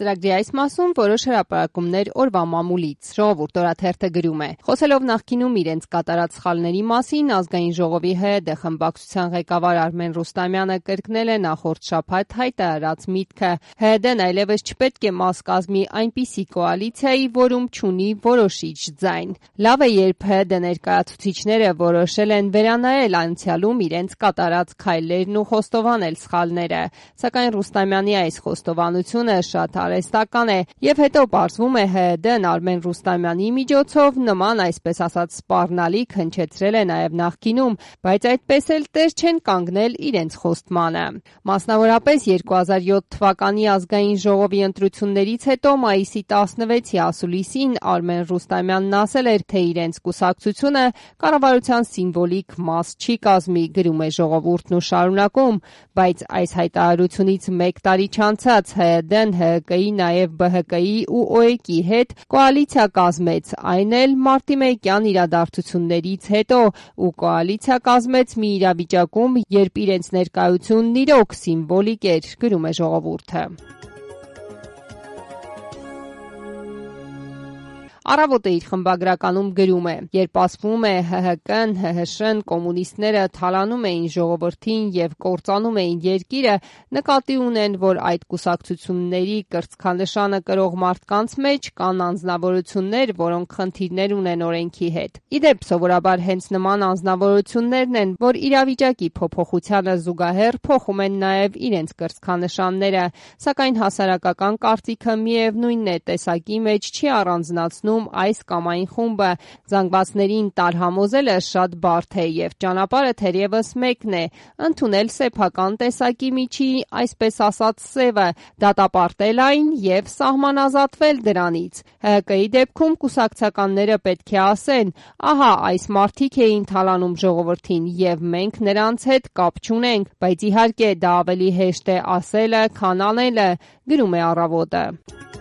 Ծրագրի այս մասում որոշ հրապարակումներ օրվա մամուլից։ Ժողովուրդ օրաթերթը գրում է. Խոսելով նախկինում իրենց կատարած սխալների մասին, Ազգային ժողովի ՀՅԴ խմբակցության ղեկավար Արմեն Ռուստամյանը կրկնել է նախորդ շաբաթ հայտարարած միտքը. ՀՅԴ-ն այլևս չպետք է մաս կազմի այնպիսի կոալիցիայի, որում չունի որոշիչ ձայն։ Լավ է, երբ ՀՅԴ ներկայացուցիչները որոշել են վերանայել անցյալում իրենց կատարած քայլերն ու խոստովանել սխալները, սակայն Ռուստամյանի այս խոստովանությունը շատ արհեստական է, եւ հետո պարզվում է ՀՅԴ-ն Արմեն Ռուստամյանի միջոցով նման այսպես ասած սպառնալիք հնչեցրել է նաեւ նախկինում, բայց այդպես էլ տեր չեն կանգնել իրենց խոստմանը։ Մասնավորապես 2007 թվականի Ազգային ժողովի ընտրություններից հետո մայիսի 16-ի ասուլիսին Արմեն Ռուստամյանն ասել էր, թե իրենց կուսակցությունը կառավարության սիմվոլիկ մաս չի կազմի, գրում է Ժողովուրդն ու շարունակում, բայց այս հայտարարությունից 1 տարի չանցած ՀՅԴ-ն ՀՀԿ-ի, նաև ԲՀԿ-ի ու ՕԵԿ-ի հետ կոալիցիա կազմեց, այն էլ մարտիմեկյան իրադարձություններից հետո, ու կոալիցիա կազմեց մի իրավիճակում, երբ իրենց ներկայությունն իրոք սիմվոլիկ էր, գրում է Ժողովուրդը։ Առավոտը իր խմբագրականում գրում է. երբ ասվում է ՀՀԿ-ն, ՀՀՇ-ն, կոմունիստները թալանում էին ժողովրդին եւ կործանում էին երկիրը, նկատի ունեն, որ այդ կուսակցությունների կրծքանշանը կրող մարդկանց մեջ կան անձնավորություններ, որոնք խնդիրներ ունեն օրենքի հետ։ Իդեպ, սովորաբար հենց նման անձնավորություններն են, որ իրավիճակի փոփոխությանը զուգահեռ փոխում են նաեւ իրենց կրծքանշանները, սակայն հասարակական կարծիքը միևնույնն է, տեսակի մեջ չի առանձնացնում այս կամ այն խումբը, զանգվածներին տարհամոզելը շատ բարդ է եւ ճանապարհը թերևս մեկն է՝ ընդունել սեփական տեսակի միջի, այսպես ասած, սևը, դատապարտել այն եւ սահմանազատվել դրանից։ ՀՀԿ-ի դեպքում կուսակցականները պետք է ասեն. ահա այս մարդիկ էին թալանում ժողովրդին եւ մենք նրանց հետ կապ չունենք, բայց իհարկե դա ավելի հեշտ է ասելը, քան անելը, գրում է Առավոտը։